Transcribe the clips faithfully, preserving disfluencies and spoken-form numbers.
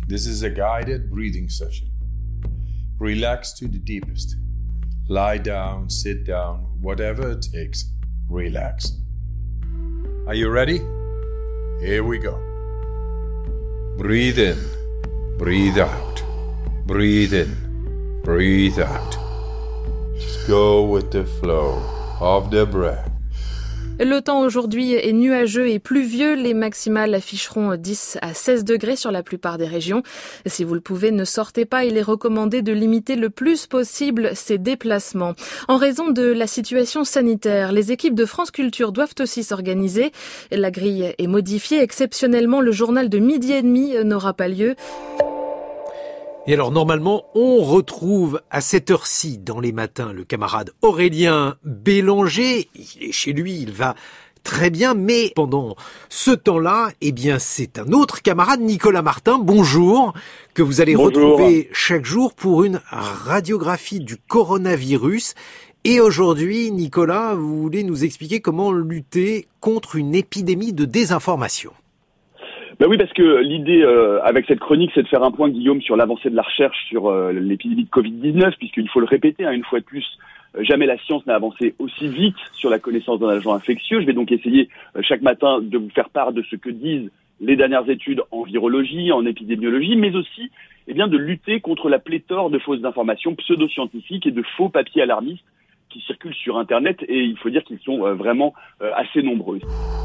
This is a guided breathing session. Relax to the deepest. Lie down, sit down, whatever it takes. Relax. Are you ready? Here we go. Breathe in, breathe out. Breathe in, breathe out. Just go with the flow of the breath. Le temps aujourd'hui est nuageux et pluvieux. Les maximales afficheront dix à seize degrés sur la plupart des régions. Si vous le pouvez, ne sortez pas. Il est recommandé de limiter le plus possible ces déplacements. En raison de la situation sanitaire, les équipes de France Culture doivent aussi s'organiser. La grille est modifiée. Exceptionnellement, le journal de midi et demi n'aura pas lieu. Et alors normalement, on retrouve à cette heure-ci dans les matins le camarade Aurélien Bélanger. Il est chez lui, il va très bien, mais pendant ce temps-là, eh bien c'est un autre camarade, Nicolas Martin, bonjour, que vous allez bonjour. retrouver chaque jour pour une radiographie du coronavirus. Et aujourd'hui, Nicolas, vous voulez nous expliquer comment lutter contre une épidémie de désinformation. Ben oui, parce que l'idée euh, avec cette chronique, c'est de faire un point, Guillaume, sur l'avancée de la recherche sur euh, l'épidémie de covid dix-neuf, puisqu'il faut le répéter, hein, une fois de plus, euh, jamais la science n'a avancé aussi vite sur la connaissance d'un agent infectieux. Je vais donc essayer euh, chaque matin de vous faire part de ce que disent les dernières études en virologie, en épidémiologie, mais aussi eh bien, de lutter contre la pléthore de fausses informations pseudo-scientifiques et de faux papiers alarmistes qui circulent sur Internet, et il faut dire qu'ils sont euh, vraiment euh, assez nombreux.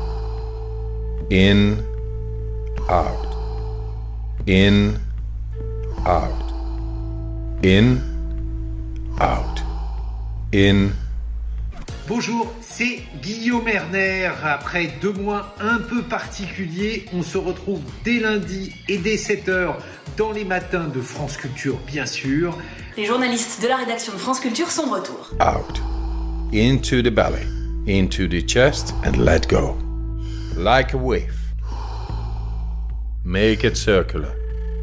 In out, in, out, in, out, in. Bonjour, c'est Guillaume Erner. Après deux mois un peu particuliers, on se retrouve dès lundi et dès sept heures dans les matins de France Culture, bien sûr. Les journalistes de la rédaction de France Culture sont de retour. Out, into the belly, into the chest and let go. Like a wave. Make it circular.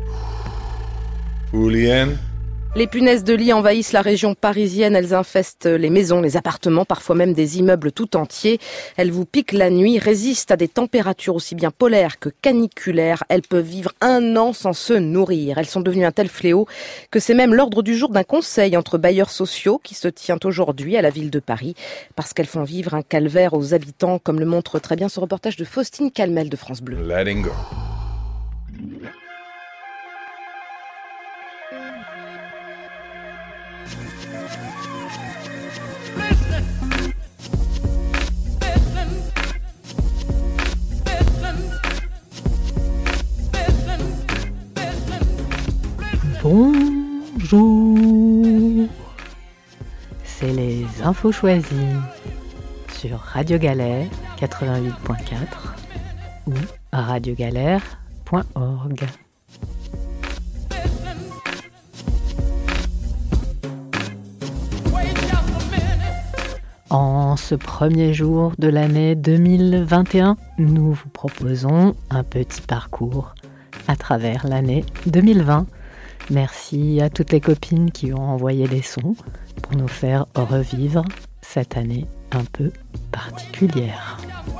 Fully in. Les punaises de lit envahissent la région parisienne. Elles infestent les maisons, les appartements, parfois même des immeubles tout entiers. Elles vous piquent la nuit, résistent à des températures aussi bien polaires que caniculaires. Elles peuvent vivre un an sans se nourrir. Elles sont devenues un tel fléau que c'est même l'ordre du jour d'un conseil entre bailleurs sociaux qui se tient aujourd'hui à la ville de Paris parce qu'elles font vivre un calvaire aux habitants, comme le montre très bien ce reportage de Faustine Calmel de France Bleu. Letting go. Bonjour, c'est les infos choisies sur Radio Galère quatre-vingt-huit point quatre ou radio galère point org. En ce premier jour de l'année deux mille vingt et un, nous vous proposons un petit parcours à travers l'année deux mille vingt. Merci à toutes les copines qui ont envoyé des sons pour nous faire revivre cette année un peu particulière.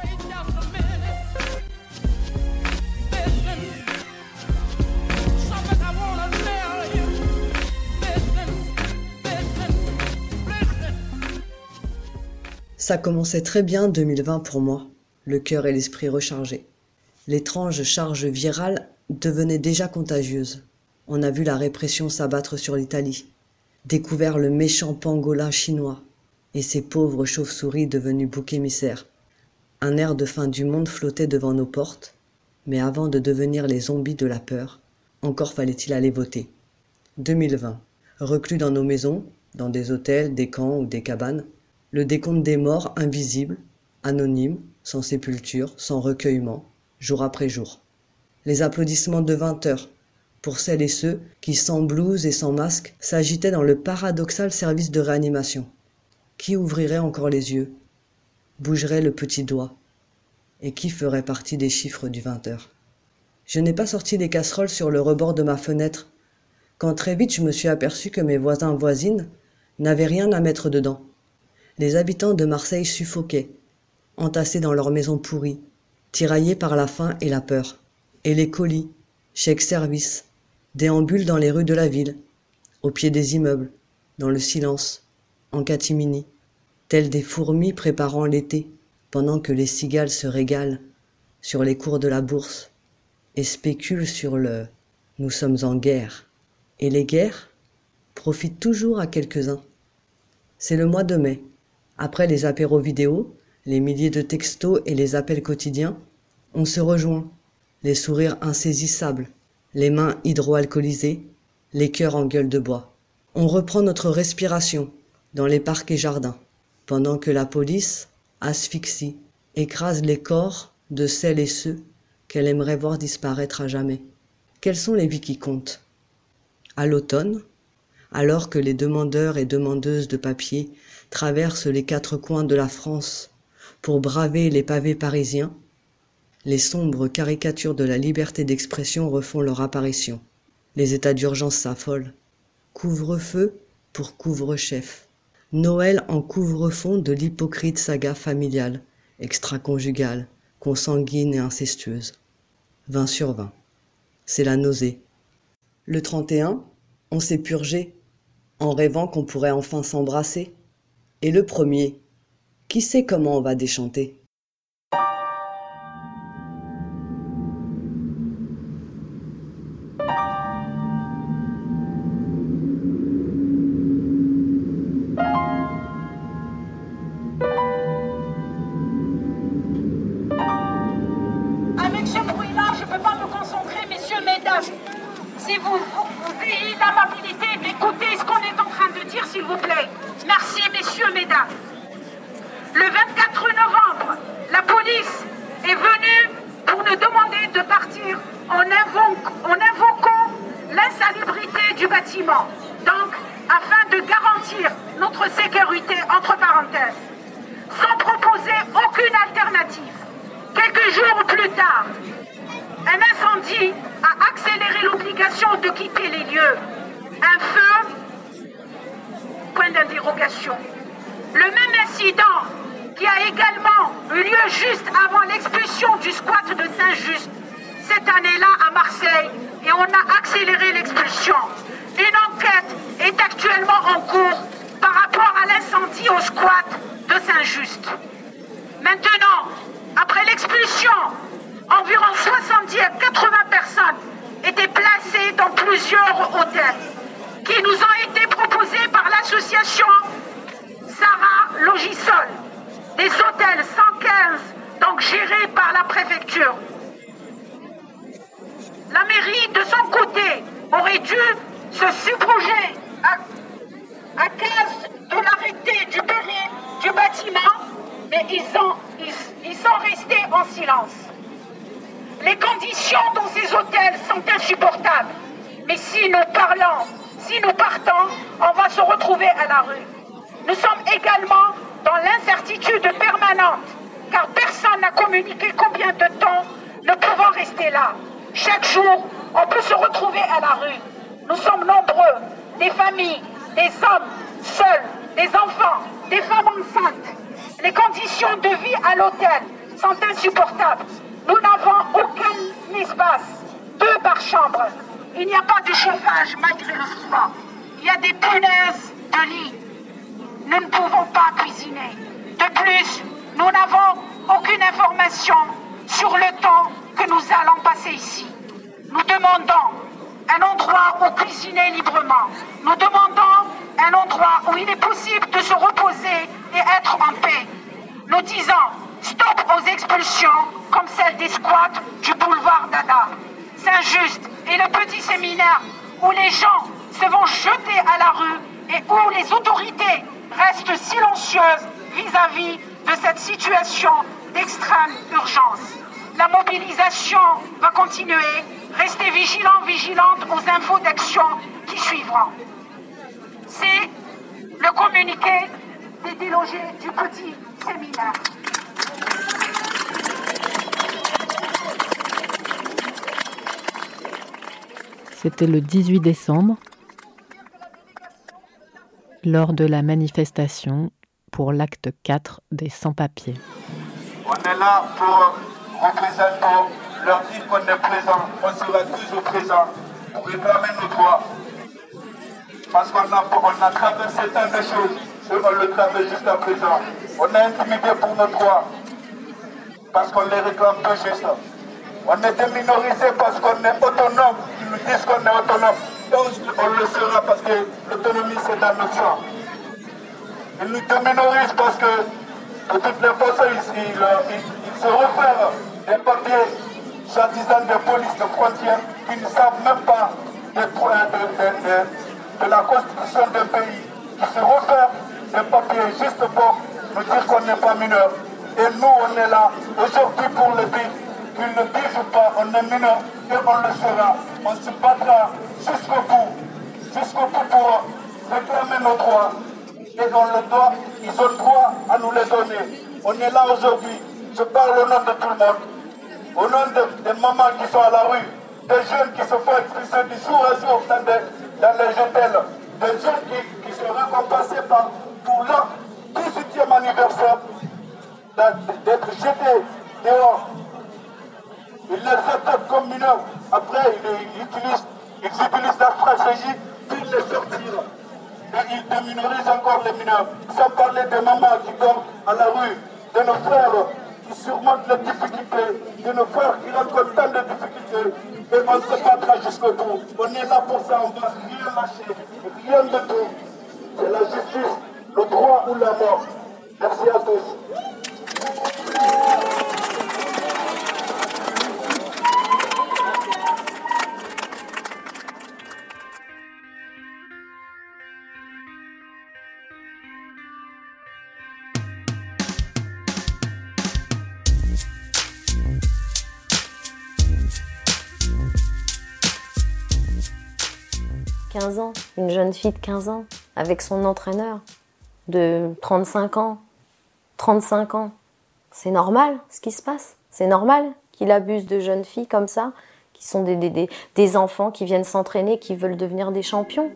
Ça commençait très bien deux mille vingt pour moi, le cœur et l'esprit rechargés. L'étrange charge virale devenait déjà contagieuse. On a vu la répression s'abattre sur l'Italie, découvert le méchant pangolin chinois et ses pauvres chauves-souris devenus boucs émissaires. Un air de fin du monde flottait devant nos portes, mais avant de devenir les zombies de la peur, encore fallait-il aller voter. deux mille vingt. Reclus dans nos maisons, dans des hôtels, des camps ou des cabanes, le décompte des morts invisible, anonyme, sans sépulture, sans recueillement, jour après jour. Les applaudissements de vingt heures, pour celles et ceux qui, sans blouse et sans masque, s'agitaient dans le paradoxal service de réanimation. Qui ouvrirait encore les yeux, bougerait le petit doigt, et qui ferait partie des chiffres du vingt heures. Je n'ai pas sorti les casseroles sur le rebord de ma fenêtre, quand très vite je me suis aperçu que mes voisins voisines n'avaient rien à mettre dedans. Les habitants de Marseille suffoquaient, entassés dans leurs maisons pourries, tiraillés par la faim et la peur. Et les colis, chèques services, déambulent dans les rues de la ville, au pied des immeubles, dans le silence, en catimini, tels des fourmis préparant l'été, pendant que les cigales se régalent sur les cours de la bourse et spéculent sur le « nous sommes en guerre ». Et les guerres profitent toujours à quelques-uns. C'est le mois de mai. Après les apéros vidéo, les milliers de textos et les appels quotidiens, on se rejoint, les sourires insaisissables, les mains hydroalcoolisées, les cœurs en gueule de bois. On reprend notre respiration dans les parcs et jardins, pendant que la police asphyxie, écrase les corps de celles et ceux qu'elle aimerait voir disparaître à jamais. Quelles sont les vies qui comptent ? À l'automne, alors que les demandeurs et demandeuses de papier traversent les quatre coins de la France pour braver les pavés parisiens, les sombres caricatures de la liberté d'expression refont leur apparition. Les états d'urgence s'affolent. Couvre-feu pour couvre-chef. Noël en couvre-fond de l'hypocrite saga familiale, extra-conjugale, consanguine et incestueuse. vingt sur vingt. C'est la nausée. Le trente et un, on s'est purgé, en rêvant qu'on pourrait enfin s'embrasser. Et le premier, qui sait comment on va déchanter ? Avec ce bruit-là, je ne peux pas me concentrer, messieurs, mesdames. Si vous, vous, vous ayez l'amabilité d'écouter ce qu'on est en train de dire, s'il vous plaît. Merci, messieurs, mesdames. Le vingt-quatre novembre, la police est venue pour nous demander de partir en, invoque, en invoquant l'insalubrité du bâtiment. Donc, afin de garantir notre sécurité, entre parenthèses, sans proposer aucune alternative. Quelques jours plus tard, un incendie a accéléré l'obligation de quitter les lieux. Un feu, point d'interrogation. Le même incident qui a également eu lieu juste avant l'expulsion du squat de Saint-Just, cette année-là à Marseille, et on a accéléré l'expulsion. Une enquête est actuellement en cours par rapport à l'incendie au squat de Saint-Just. Maintenant, après l'expulsion, environ soixante-dix à quatre-vingts personnes étaient placées dans plusieurs hôtels qui nous ont été proposés par l'association Sarah Logisol, des hôtels cent quinze, donc gérés par la préfecture. La mairie, de son côté, aurait dû se subroger à, à cause de l'arrêté du péril du bâtiment, mais ils sont, ils, ils sont restés en silence. Les conditions dans ces hôtels sont insupportables. Mais si nous parlons, si nous partons, on va se retrouver à la rue. Nous sommes également dans l'incertitude permanente, car personne n'a communiqué combien de temps nous pouvons rester là. Chaque jour, on peut se retrouver à la rue. Nous sommes nombreux, des familles, des hommes seuls, des enfants, des femmes enceintes. Les conditions de vie à l'hôtel sont insupportables. Nous n'avons aucun espace, deux par chambre. Il n'y a pas de chauffage malgré le froid. Il y a des punaises de lit. Nous ne pouvons pas cuisiner. De plus, nous n'avons aucune information sur le temps que nous allons passer ici. Nous demandons un endroit où cuisiner librement. Nous demandons un endroit où il est possible de se reposer et être en paix. Nous disons stop aux expulsions comme celle des squats du boulevard Dada. Saint-Just et le petit séminaire où les gens se vont jeter à la rue et où les autorités restent silencieuses vis-à-vis de cette situation d'extrême urgence. La mobilisation va continuer. Restez vigilants, vigilantes aux infos d'action qui suivront. C'est le communiqué des délogés du petit séminaire. C'était le dix-huit décembre, lors de la manifestation pour l'acte quatre des sans-papiers. On est là pour représenter, leur dire qu'on est présent, on sera toujours présent. pour réclamer nos droits. Parce qu'on a, on a traversé tant de choses, et on le traverse jusqu'à présent. On est intimidé pour nos droits, parce qu'on les réclame peu juste. On est déminorisé parce qu'on est autonome. Ils nous disent qu'on est autonome. Donc on le sera parce que l'autonomie c'est dans notre sang. Ils nous déminorisent parce que de toutes les façons ils, ils, ils, ils se réfèrent des papiers soi-disant des polices de frontières qui ne savent même pas de, de, de, de, de la constitution d'un pays. Ils se réfèrent des papiers juste pour nous dire qu'on n'est pas mineur. Et nous on est là aujourd'hui pour le dire. Qu'ils ne disent pas, on est mineur et on le sera. On se battra jusqu'au bout, jusqu'au bout pour réclamer nos droits. Et on le doit, ils ont droit à nous les donner. On est là aujourd'hui, je parle au nom de tout le monde, au nom de, des mamans qui sont à la rue, des jeunes qui se font expulser du jour à jour dans, des, dans les hôtels, des jeunes qui, qui sont récompensés par, pour leur dix-huitième anniversaire d'être jetés dehors. Ils les acceptent comme mineurs. Après, ils, ils, utilisent, ils utilisent la stratégie pour les sortir. Et ils déminorisent encore les mineurs. Sans parler des mamans qui dorment à la rue, de nos frères qui surmontent les difficultés, de nos frères qui rencontrent tant de difficultés. Et on se battra jusqu'au bout. On est là pour ça, on ne va rien lâcher. Rien de tout. C'est la justice, le droit ou la mort. Merci à tous. quinze ans, une jeune fille de quinze ans, avec son entraîneur de trente-cinq ans. trente-cinq ans. C'est normal ce qui se passe. C'est normal qu'il abuse de jeunes filles comme ça, qui sont des, des, des, des enfants qui viennent s'entraîner, qui veulent devenir des champions.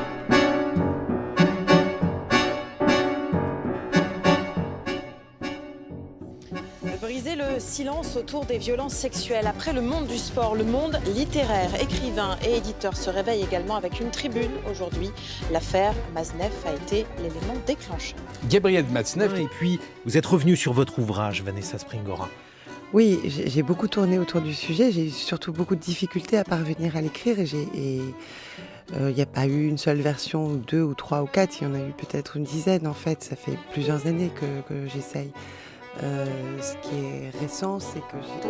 Briser le silence autour des violences sexuelles. Après le monde du sport, le monde littéraire, écrivains et éditeurs se réveillent également avec une tribune aujourd'hui. L'affaire Matzneff a été l'élément déclencheur. Gabrielle Matzneff, et puis vous êtes revenue sur votre ouvrage, Vanessa Springora. Oui, j'ai beaucoup tourné autour du sujet. J'ai eu surtout beaucoup de difficultés à parvenir à l'écrire. Et il n'y euh, a pas eu une seule version, ou deux, ou trois, ou quatre. Il y en a eu peut-être une dizaine, en fait. Ça fait plusieurs années que, que j'essaye. Euh, ce qui est récent, c'est que j'ai...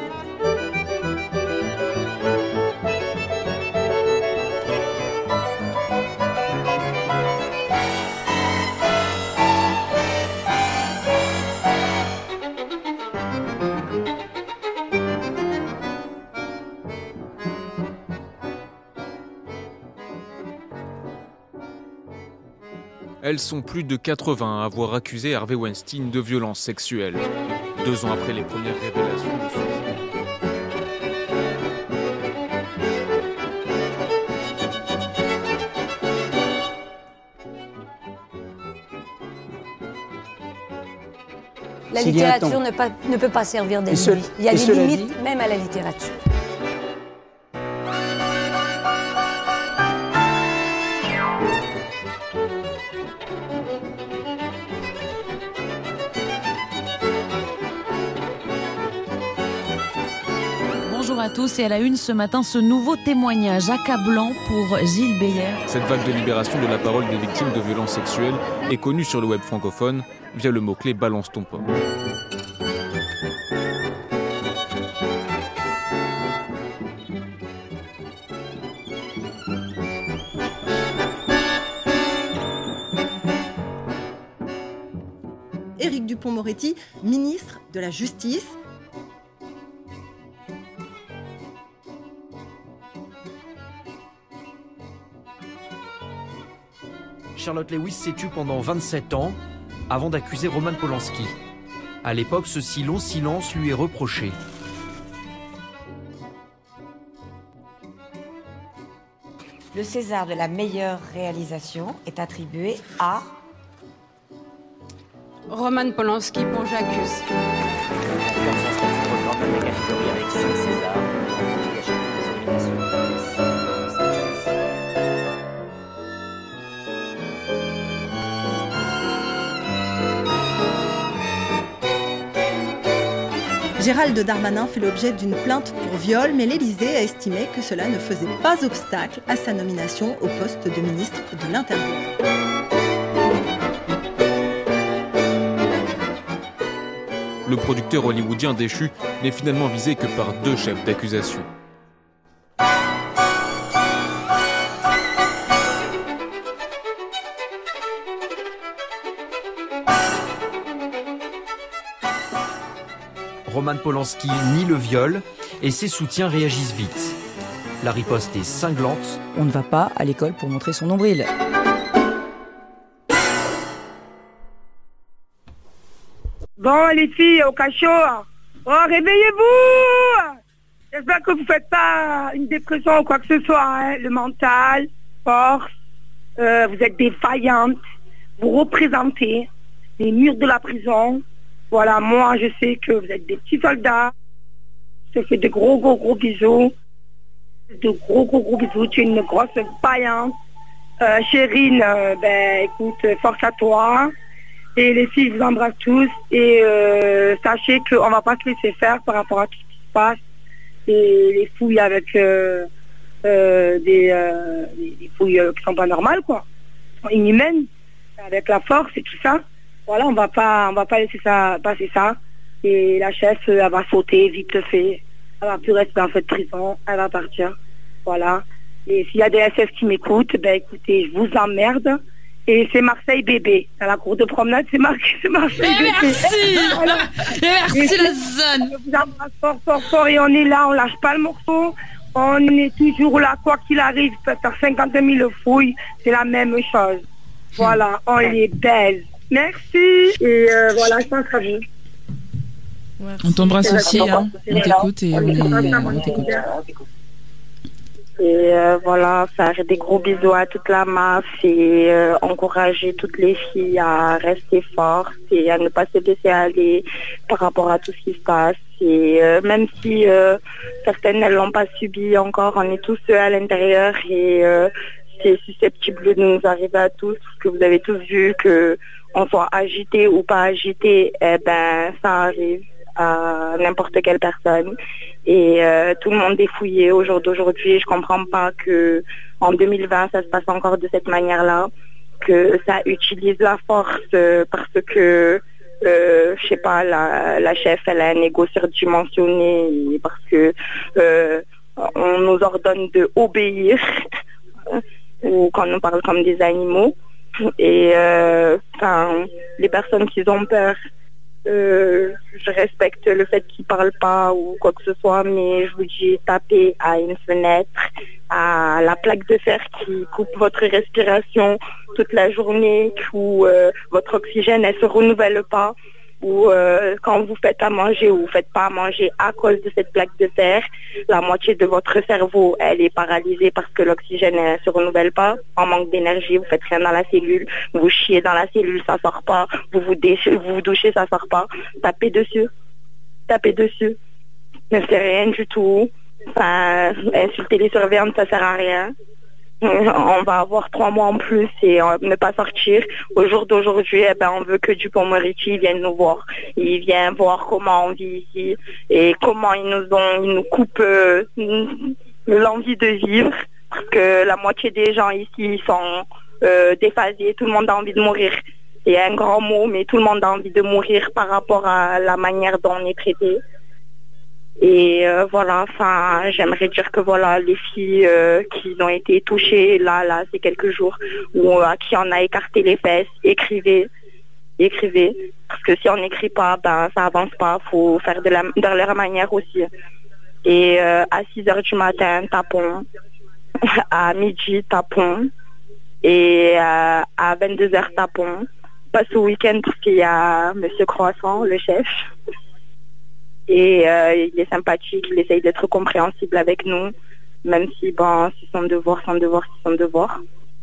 Elles sont plus de quatre-vingts à avoir accusé Harvey Weinstein de violences sexuelles. Deux ans après les premières révélations de ce sujet. La littérature ne, pas, ne peut pas servir d'alibi. Il y a des limites dit... même à la littérature. Bonjour à tous, et à la une ce matin, ce nouveau témoignage accablant pour Gilles Beyer. Cette vague de libération de la parole des victimes de violences sexuelles est connue sur le web francophone via le mot-clé « Balance ton porc ». Éric Dupond-Moretti, ministre de la Justice. Charlotte Lewis s'est tue pendant vingt-sept ans avant d'accuser Roman Polanski. À l'époque, ce si long silence lui est reproché. Le César de la meilleure réalisation est attribué à Roman Polanski pour J'accuse. La catégorie avec cinq Césars, Gérald Darmanin fait l'objet d'une plainte pour viol, mais l'Élysée a estimé que cela ne faisait pas obstacle à sa nomination au poste de ministre de l'Intérieur. Le producteur hollywoodien déchu n'est finalement visé que par deux chefs d'accusation. Roman Polanski nie le viol et ses soutiens réagissent vite. La riposte est cinglante. On ne va pas à l'école pour montrer son nombril. Bon, les filles, au cachot, oh, réveillez-vous! J'espère que vous ne faites pas une dépression ou quoi que ce soit, hein. Le mental, force, euh, vous êtes défaillantes, vous représentez les murs de la prison. Voilà, moi, je sais que vous êtes des petits soldats. Je te fais de gros, gros, gros bisous. De gros, gros, gros bisous. Tu es une grosse vaillante. Euh, Chérine, euh, ben, écoute, force à toi. Et les filles, je vous embrasse tous. Et euh, sachez qu'on ne va pas se laisser faire par rapport à tout ce qui se passe. Et les fouilles avec euh, euh, des, euh, des fouilles euh, qui sont pas normales, quoi. Inhumaines, avec la force et tout ça. Voilà, on va pas, on va pas laisser ça passer ça. Et la chef, elle va sauter vite fait. Elle va plus rester dans cette prison. Elle va partir. Voilà. Et s'il y a des S F qui m'écoutent, ben écoutez, je vous emmerde. Et c'est Marseille bébé. Dans la cour de promenade, c'est marqué, c'est Marseille et bébé. Merci. Voilà. Merci et la zone. Je vous embrasse fort, fort, fort. Et on est là, on lâche pas le morceau. On est toujours là, quoi qu'il arrive. Peut faire cinquante mille fouilles. C'est la même chose. Voilà, on est belles. Merci. Et euh, voilà, je pense à vous. On t'embrasse aussi, hein. On t'écoute et on, est... on t'écoute. Et euh, voilà, faire des gros bisous à toute la masse et euh, encourager toutes les filles à rester fortes et à ne pas se laisser aller par rapport à tout ce qui se passe. Et euh, même si euh, certaines ne l'ont pas subi encore, on est tous à l'intérieur et euh, c'est susceptible de nous arriver à tous, parce que vous avez tous vu que on soit agité ou pas agité, eh ben ça arrive à n'importe quelle personne. Et euh, tout le monde est fouillé au jour d'aujourd'hui. Je comprends pas que en deux mille vingt ça se passe encore de cette manière-là, que ça utilise la force euh, parce que euh, je sais pas, la, la chef elle a un ego surdimensionné et parce que euh, on nous ordonne de obéir ou qu'on nous parle comme des animaux. Et euh, enfin, les personnes qui ont peur, Euh, je respecte le fait qu'ils parlent pas ou quoi que ce soit, mais je vous dis, tapez à une fenêtre, à la plaque de fer qui coupe votre respiration toute la journée, où euh, votre oxygène elle se renouvelle pas, ou euh, quand vous faites à manger ou vous faites pas à manger à cause de cette plaque de fer, la moitié de votre cerveau elle est paralysée parce que l'oxygène ne se renouvelle pas, en manque d'énergie, vous faites rien dans la cellule, vous chiez dans la cellule, ça sort pas, vous vous, déchez, vous, vous douchez, ça sort pas, tapez dessus, tapez dessus, ne fait rien du tout, enfin, insulter les surveillantes ça sert à rien. On va avoir trois mois en plus et on ne pas sortir. Au jour d'aujourd'hui, eh ben, on veut que Dupond-Moretti vienne nous voir. Il vient voir comment on vit ici et comment ils nous ont, ils nous coupent euh, l'envie de vivre. Parce que la moitié des gens ici sont euh, déphasés. Tout le monde a envie de mourir. C'est un grand mot, mais tout le monde a envie de mourir par rapport à la manière dont on est traité. Et euh, voilà, enfin, j'aimerais dire que voilà, les filles euh, qui ont été touchées là, là, ces quelques jours, ou à qui on a écarté les fesses, écrivez, écrivez, parce que si on n'écrit pas, ben ça avance pas, faut faire de la de leur manière aussi. Et euh, à six heures du matin, tapons, à midi, tapons, et euh, à vingt-deux heures, tapons, pas ce week-end parce qu'il y a Monsieur Croissant, le chef. Et euh, il est sympathique, il essaye d'être compréhensible avec nous, même si bon, c'est son devoir, son devoir, c'est son devoir.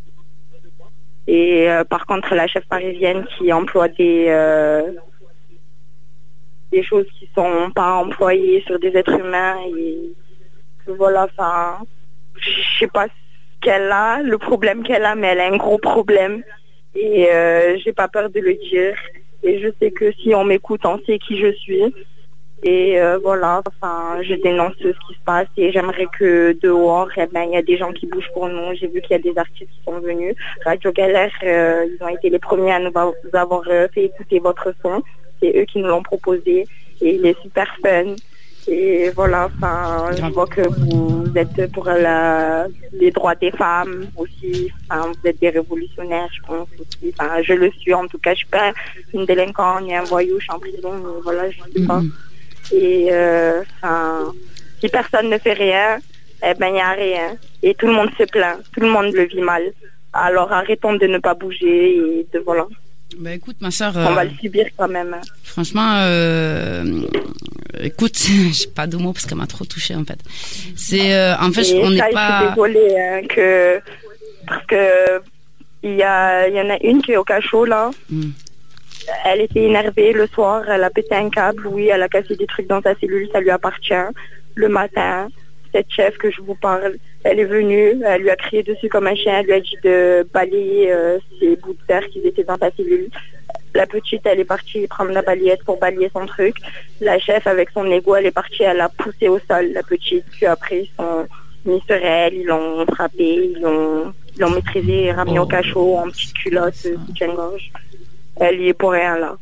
Et euh, par contre, la chef parisienne qui emploie des euh, des choses qui sont pas employées sur des êtres humains, et voilà, enfin, je sais pas ce qu'elle a, le problème qu'elle a, mais elle a un gros problème. Et euh, j'ai pas peur de le dire. Et je sais que si on m'écoute, on sait qui je suis. Et euh, voilà, enfin, je dénonce ce qui se passe et j'aimerais que dehors, eh ben, il y a des gens qui bougent pour nous. J'ai vu qu'il y a des artistes qui sont venus. Radio Galère, euh, ils ont été les premiers à nous avoir euh, fait écouter votre son. C'est eux qui nous l'ont proposé et il est super fun. Et voilà, enfin, je vois que vous êtes pour la, les droits des femmes aussi. Enfin, vous êtes des révolutionnaires, je pense aussi. Enfin, je le suis en tout cas. Je suis pas une délinquante ni un voyou. Je suis en prison, mais voilà, je sais pas. Et euh, enfin, si personne ne fait rien, eh ben il n'y a rien. Et tout le monde se plaint, tout le monde le vit mal. Alors arrêtons de ne pas bouger et de voilà. Bah écoute ma soeur, on euh, va le subir quand même. Franchement, euh, écoute, j'ai pas de mots parce qu'elle m'a trop touchée en fait. C'est euh, en fait, et on n'est ça, pas. Je suis désolée hein, que parce que il y a il y en a une qui est au cachot là. Mm. Elle était énervée le soir, elle a pété un câble, oui, elle a cassé des trucs dans sa cellule, ça lui appartient. Le matin, cette chef que je vous parle, elle est venue, elle lui a crié dessus comme un chien, elle lui a dit de balayer euh, ses bouts de terre qui étaient dans sa cellule. La petite, elle est partie prendre la balayette pour balayer son truc. La chef, avec son égo, elle est partie, elle l'a poussée au sol, la petite. Puis après, ils sont mis sur elle, ils l'ont frappée, ils l'ont, ils l'ont maîtrisée, ramenée oh. au cachot en petite culotte, soutien-gorge. Elle y est pour rien là.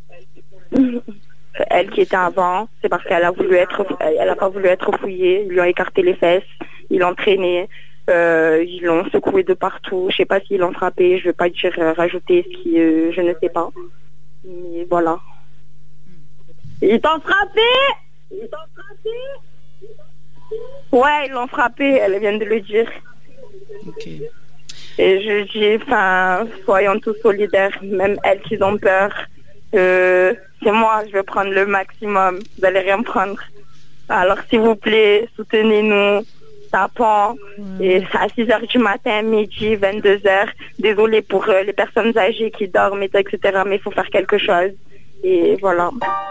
Elle qui était avant, c'est parce qu'elle a voulu être, elle a pas voulu être fouillée. Ils lui ont écarté les fesses, ils l'ont traînée, euh, ils l'ont secouée de partout. Je sais pas s'ils l'ont frappée, je vais pas dire euh, rajouter ce qui, euh, je ne sais pas. Mais voilà. Ils t'ont frappé, ils t'ont frappé. Ouais, ils l'ont frappée. Elle vient de le dire. Ok. Et je dis, enfin, soyons tous solidaires, même elles qui ont peur. Euh, c'est moi, je vais prendre le maximum. Vous allez rien prendre. Alors, s'il vous plaît, soutenez-nous. Tapons. Mmh. Et c'est à six heures du matin, midi, vingt-deux heures. Désolée pour euh, les personnes âgées qui dorment, et cetera. Mais il faut faire quelque chose. Et voilà.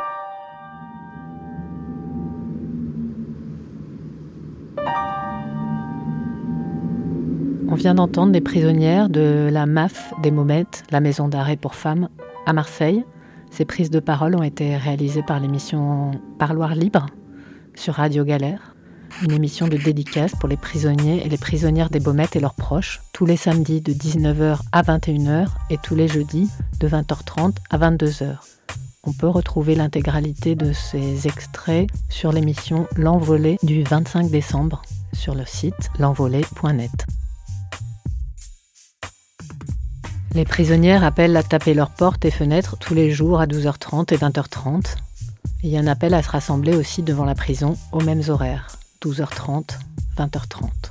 On vient d'entendre des prisonnières de la M A F des Maumettes, la maison d'arrêt pour femmes, à Marseille. Ces prises de parole ont été réalisées par l'émission Parloir Libre sur Radio Galère, une émission de dédicace pour les prisonniers et les prisonnières des Baumettes et leurs proches, tous les samedis de dix-neuf heures à vingt et une heures et tous les jeudis de vingt heures trente à vingt-deux heures. On peut retrouver l'intégralité de ces extraits sur l'émission L'Envolée du vingt-cinq décembre sur le site l'envolée point net. Les prisonnières appellent à taper leurs portes et fenêtres tous les jours à douze heures trente et vingt heures trente. Il y a un appel à se rassembler aussi devant la prison aux mêmes horaires, douze heures trente, vingt heures trente.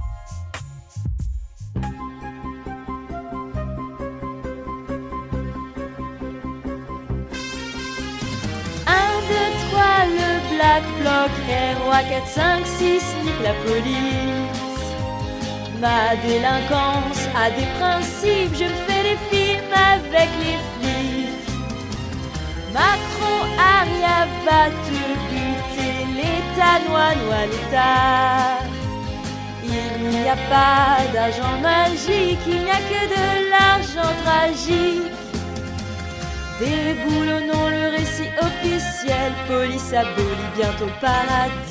un, deux, trois, le Black Bloc, R O A quatre, cinq, six, nique la police. Ma délinquance a des principes, je me fais des films avec les flics. Macron, Aria va te buter, l'État, noie, noie, l'État. Il n'y a pas d'argent magique, il n'y a que de l'argent tragique. Déboulonnons le récit officiel, police abolie bientôt paradis.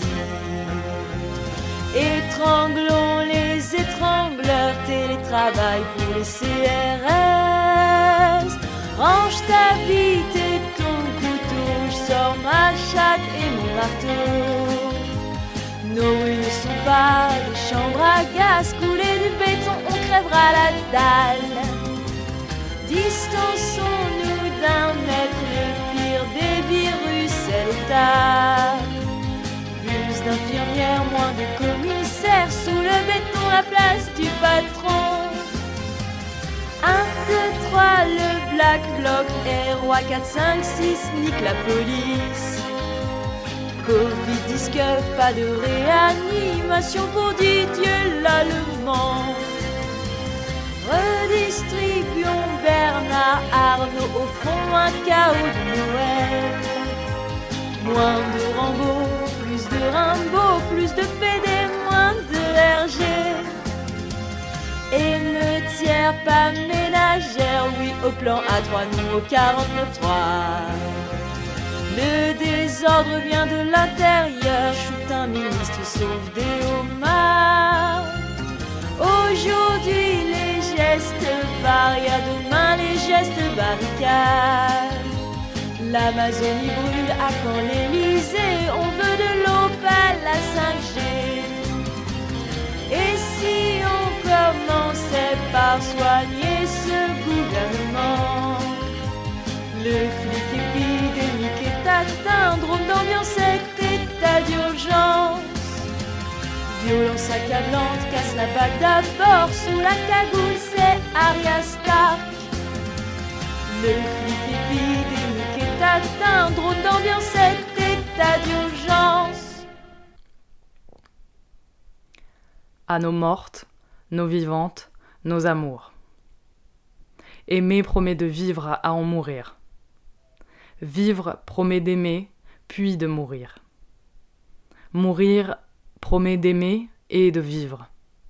Étranglons les étrangleurs, télétravail pour les C R S. Range ta bite et ton couteau, je sors ma chatte et mon marteau. Nos rues ne sont pas des chambres à gaz, couler du béton, on crèvera la dalle. Distançons-nous d'un mètre, le pire des virus, c'est l'État. Plus d'infirmières, moins de commissaires, sous le béton la place du patron. un, deux, trois, le Black Bloc, R O A quatre, cinq, six, nique la police. Covid dix-neuf, pas de réanimation pour Didier l'Allemand. Redistribuons Bernard Arnault au front, un chaos de Noël. Moins de Rambo, plus de Rimbaud, plus de P D, moins de R G. Et ne tiers pas ménagère, oui au plan A trois, nous au quarante-neuf trois. Le désordre vient de l'intérieur, shoot un ministre, sauve des homards. Aujourd'hui les gestes barrières, demain les gestes barricades. L'Amazonie brûle à quand l'Elysée, on veut de l'Opel à cinq G. Et si on commençait par soigner ce gouvernement? Le flic épidémique est atteint, drone d'ambiance est état d'urgence. Violence accablante, casse la bague d'abord, sous la cagoule c'est Arya Stark. Le flic épidémique est atteint, drone d'ambiance est état d'urgence. À nos mortes, nos vivantes, nos amours. Aimer promet de vivre à en mourir. Vivre promet d'aimer, puis de mourir. Mourir promet d'aimer et de vivre.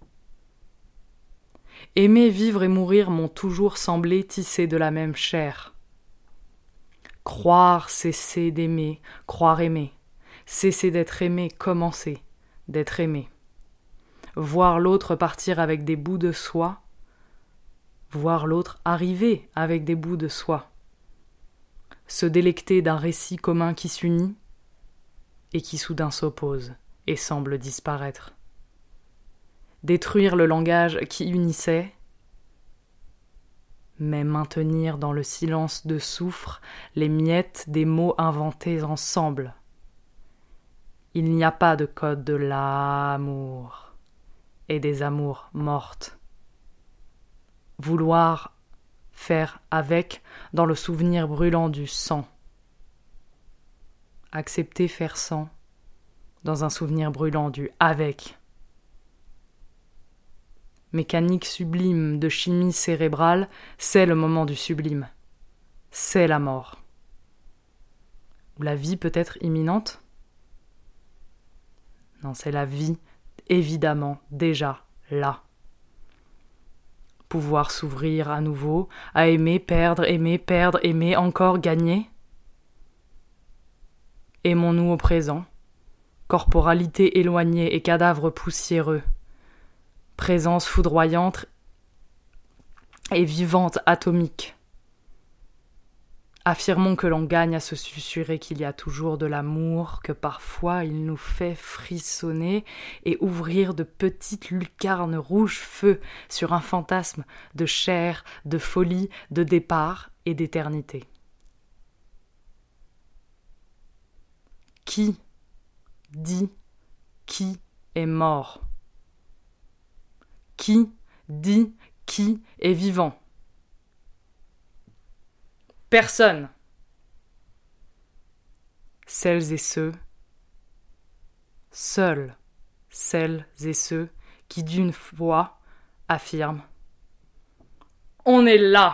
Aimer, vivre et mourir m'ont toujours semblé tissés de la même chair. Croire, cesser d'aimer, croire aimer. Cesser d'être aimé, commencer d'être aimé. Voir l'autre partir avec des bouts de soi, voir l'autre arriver avec des bouts de soi. Se délecter d'un récit commun qui s'unit et qui soudain s'oppose et semble disparaître. Détruire le langage qui unissait, mais maintenir dans le silence de soufre les miettes des mots inventés ensemble. Il n'y a pas de code de l'amour et des amours mortes. Vouloir faire avec dans le souvenir brûlant du sang. Accepter faire sans dans un souvenir brûlant du avec. Mécanique sublime de chimie cérébrale, c'est le moment du sublime. C'est la mort. Ou la vie peut être imminente? Non, c'est la vie, évidemment, déjà là. Pouvoir s'ouvrir à nouveau, à aimer, perdre, aimer, perdre, aimer, encore gagner. Aimons-nous au présent, corporalité éloignée et cadavre poussiéreux, présence foudroyante et vivante atomique. Affirmons que l'on gagne à se susurrer qu'il y a toujours de l'amour, que parfois il nous fait frissonner et ouvrir de petites lucarnes rouges feu sur un fantasme de chair, de folie, de départ et d'éternité. Qui dit qui est mort? Qui dit qui est vivant? Personne. Celles et ceux, seuls celles et ceux qui d'une voix affirment « On est là !»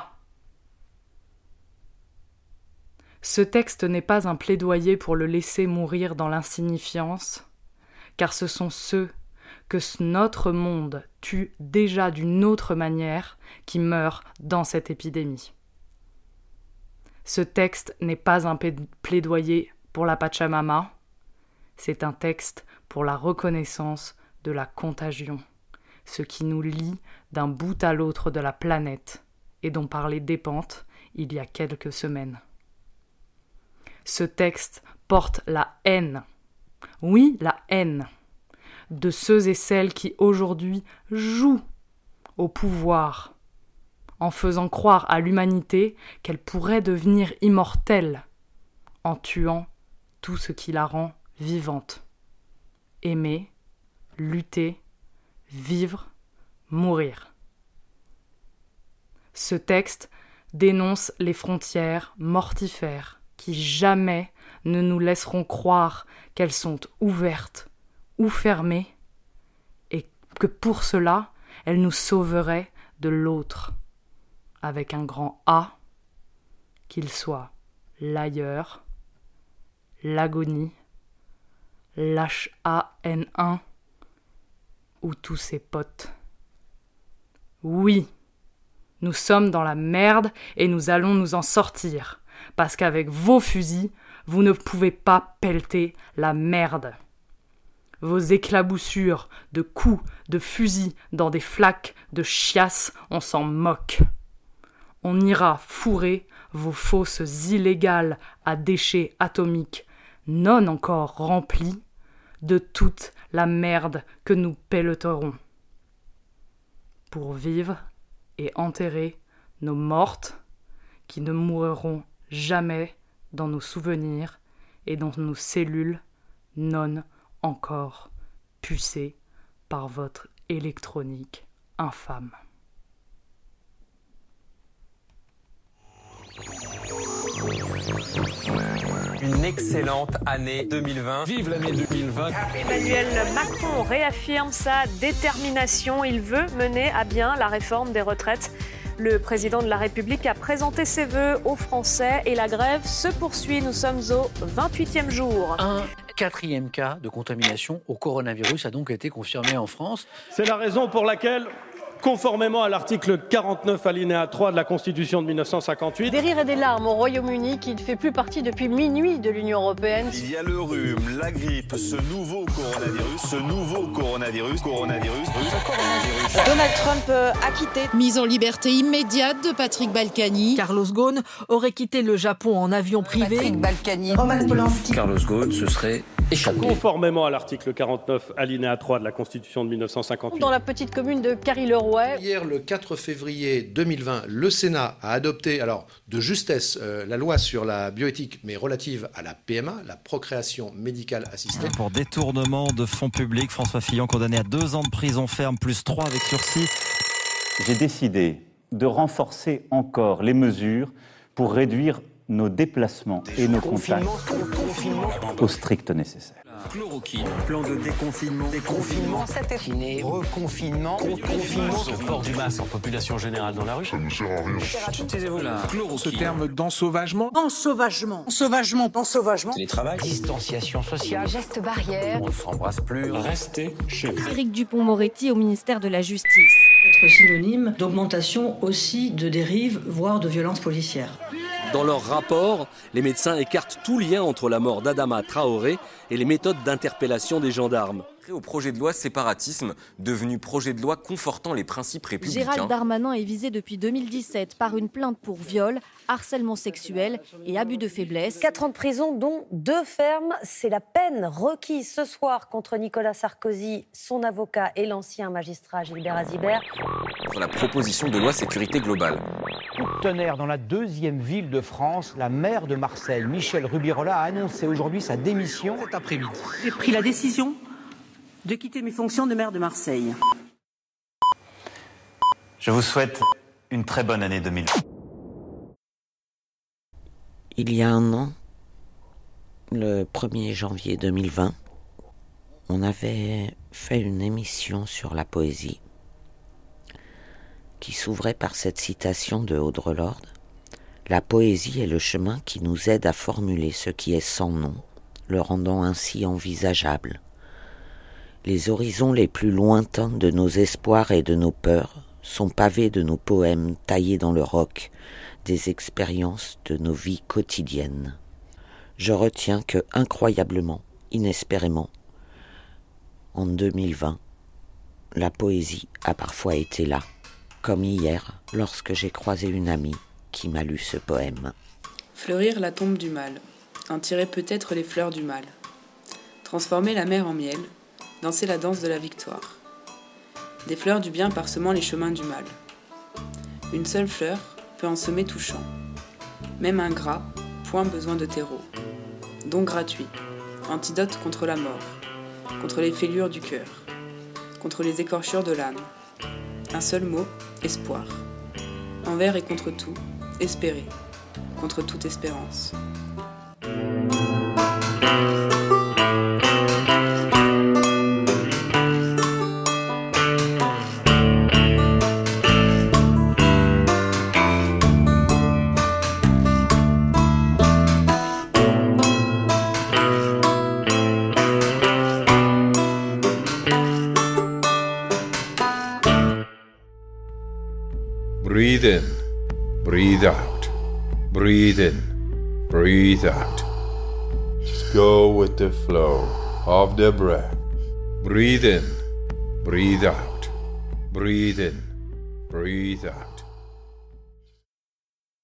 Ce texte n'est pas un plaidoyer pour le laisser mourir dans l'insignifiance, car ce sont ceux que notre monde tue déjà d'une autre manière qui meurent dans cette épidémie. Ce texte n'est pas un plaidoyer pour la Pachamama, c'est un texte pour la reconnaissance de la contagion, ce qui nous lie d'un bout à l'autre de la planète et dont parlait Despentes il y a quelques semaines. Ce texte porte la haine, oui, la haine, de ceux et celles qui aujourd'hui jouent au pouvoir, en faisant croire à l'humanité qu'elle pourrait devenir immortelle, en tuant tout ce qui la rend vivante. Aimer, lutter, vivre, mourir. Ce texte dénonce les frontières mortifères qui jamais ne nous laisseront croire qu'elles sont ouvertes ou fermées, et que pour cela, elles nous sauveraient de l'autre, avec un grand A, qu'il soit l'ailleurs, l'agonie, l'H A N un ou tous ses potes. Oui, nous sommes dans la merde et nous allons nous en sortir, parce qu'avec vos fusils, Vous ne pouvez pas pelleter la merde. Vos éclaboussures de coups de fusil dans des flaques de chiasse, on s'en moque. On ira fourrer vos fosses illégales à déchets atomiques non encore remplies de toute la merde que nous pelleterons. Pour vivre et enterrer nos mortes qui ne mourront jamais dans nos souvenirs et dans nos cellules non encore pucées par votre électronique infâme. Une excellente année deux mille vingt. Vive l'année deux mille vingt. Emmanuel Macron réaffirme sa détermination. Il veut mener à bien la réforme des retraites. Le président de la République a présenté ses vœux aux Français et la grève se poursuit. Nous sommes au vingt-huitième jour. Un quatrième cas de contamination au coronavirus a donc été confirmé en France. C'est la raison pour laquelle, conformément à l'article quarante-neuf alinéa trois de la Constitution de mille neuf cent cinquante-huit. Des rires et des larmes au Royaume-Uni qui ne fait plus partie depuis minuit de l'Union européenne. Il y a le rhume, la grippe, ce nouveau coronavirus, ce nouveau coronavirus, coronavirus, coronavirus. Donald Trump a quitté. Mise en liberté immédiate de Patrick Balkany. Carlos Ghosn aurait quitté le Japon en avion privé. Patrick Balkany. Roman Polanski. Carlos Ghosn se serait échappé. Conformément à l'article quarante-neuf alinéa trois de la Constitution de mille neuf cent cinquante-huit. Dans la petite commune de Carry-le-Roi. Hier, le quatre février deux mille vingt, le Sénat a adopté, alors de justesse, euh, la loi sur la bioéthique, mais relative à la P M A, la procréation médicale assistée. Pour détournement de fonds publics, François Fillon condamné à deux ans de prison ferme, plus trois avec sursis. J'ai décidé de renforcer encore les mesures pour réduire nos déplacements et nos contacts au strict nécessaire. Chloroquine, plan de déconfinement, déconfinement, ciné, reconfinement, confinement, le port du masque en population générale dans la rue. Ça ne sert à rien. Taisez-vous là. Ce terme d'ensauvagement. Ensauvagement. Ensauvagement. Ensauvagement. Télétravail, distanciation sociale, gestes barrières. On ne s'embrasse plus. Restez chez vous. Éric Dupond-Moretti au ministère de la Justice. Être synonyme d'augmentation aussi de dérives, voire de violences policières. Dans leur rapport, les médecins écartent tout lien entre la mort d'Adama Traoré et les méthodes d'interpellation des gendarmes. Au projet de loi séparatisme, devenu projet de loi confortant les principes républicains. Gérald Darmanin est visé depuis deux mille dix-sept par une plainte pour viol, harcèlement sexuel et abus de faiblesse. Quatre ans de prison, dont deux fermes. C'est la peine requise ce soir contre Nicolas Sarkozy, son avocat et l'ancien magistrat Gilbert Azibert. Pour la proposition de loi sécurité globale. Coup de tonnerre dans la deuxième ville de France, la maire de Marseille, Michel Rubirola, a annoncé aujourd'hui sa démission. Cet après-midi, j'ai pris la décision de quitter mes fonctions de maire de Marseille. Je vous souhaite une très bonne année deux mille vingt. Il y a un an, le premier janvier deux mille vingt, on avait fait une émission sur la poésie qui s'ouvrait par cette citation de Audre Lorde. La poésie est le chemin qui nous aide à formuler ce qui est sans nom, le rendant ainsi envisageable. Les horizons les plus lointains de nos espoirs et de nos peurs sont pavés de nos poèmes taillés dans le roc, des expériences de nos vies quotidiennes. Je retiens que, incroyablement, inespérément, en deux mille vingt, la poésie a parfois été là, comme hier, lorsque j'ai croisé une amie qui m'a lu ce poème. Fleurir la tombe du mal, en tirer peut-être les fleurs du mal, transformer la mer en miel, danser la danse de la victoire. Des fleurs du bien parsemant les chemins du mal. Une seule fleur peut en semer tout champ. Même ingrat, point besoin de terreau. Don gratuit, antidote contre la mort, contre les fêlures du cœur, contre les écorchures de l'âme. Un seul mot, espoir. Envers et contre tout, espérer, contre toute espérance. Breathe in, breathe out, breathe in, breathe out. Go with the flow of the breath. Breathe in, breathe out. Breathe in, breathe out.